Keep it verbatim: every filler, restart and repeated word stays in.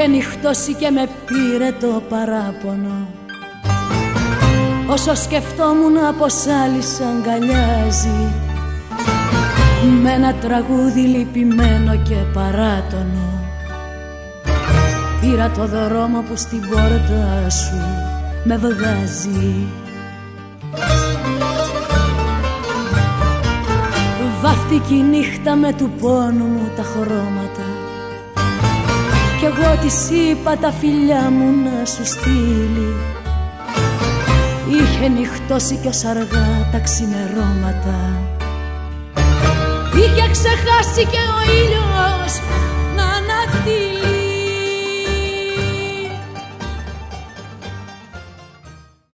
νυχτώσει και με πήρε το παράπονο. Όσο σκεφτόμουν πως άλλη σ' αγκαλιάζει, με ένα τραγούδι λυπημένο και παράτονο, πήρα το δρόμο που στην πόρτα σου με βγάζει. Βάφτηκε η νύχτα με του πόνου μου τα χρώματα, κι εγώ της είπα τα φιλιά μου να σου στείλει. Είχε νυχτώσει κι ως αργά τα ξημερώματα, είχε ξεχάσει και ο ήλιος